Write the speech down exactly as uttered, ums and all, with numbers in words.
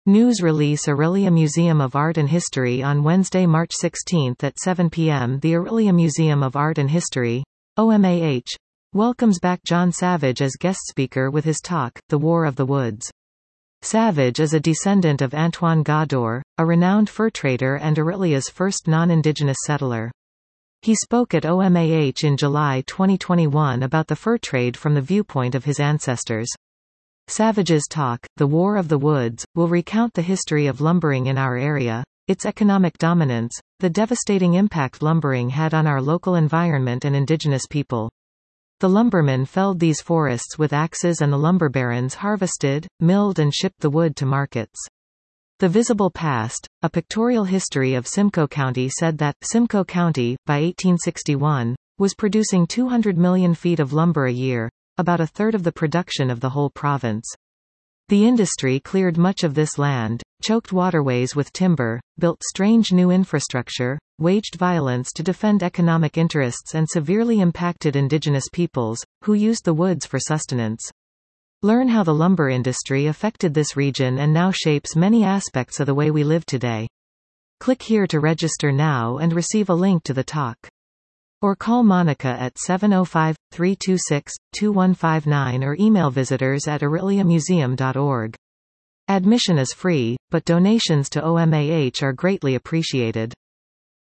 News release Orillia Museum of Art and History on Wednesday, March sixteenth at seven p m The Orillia Museum of Art and History, O M A H, welcomes back John Savage as guest speaker with his talk, The War of the Woods. Savage is a descendant of Antoine Godor, a renowned fur trader and Orillia's first non-indigenous settler. He spoke at O M A H in July twenty twenty-one about the fur trade from the viewpoint of his ancestors. Savage's talk, The War of the Woods, will recount the history of lumbering in our area, its economic dominance, the devastating impact lumbering had on our local environment and indigenous people. The lumbermen felled these forests with axes and the lumber barons harvested, milled and shipped the wood to markets. The Visible Past, a pictorial history of Simcoe County said that, Simcoe County, by eighteen sixty-one, was producing two hundred million feet of lumber a year, about a third of the production of the whole province. The industry cleared much of this land, choked waterways with timber, built strange new infrastructure, waged violence to defend economic interests and severely impacted indigenous peoples, who used the woods for sustenance. Learn how the lumber industry affected this region and now shapes many aspects of the way we live today. Click here to register now and receive a link to the talk. Or call Monica at seven oh five, three two six, two one five nine or email visitors at orillia museum dot org. Admission is free, but donations to O M A H are greatly appreciated.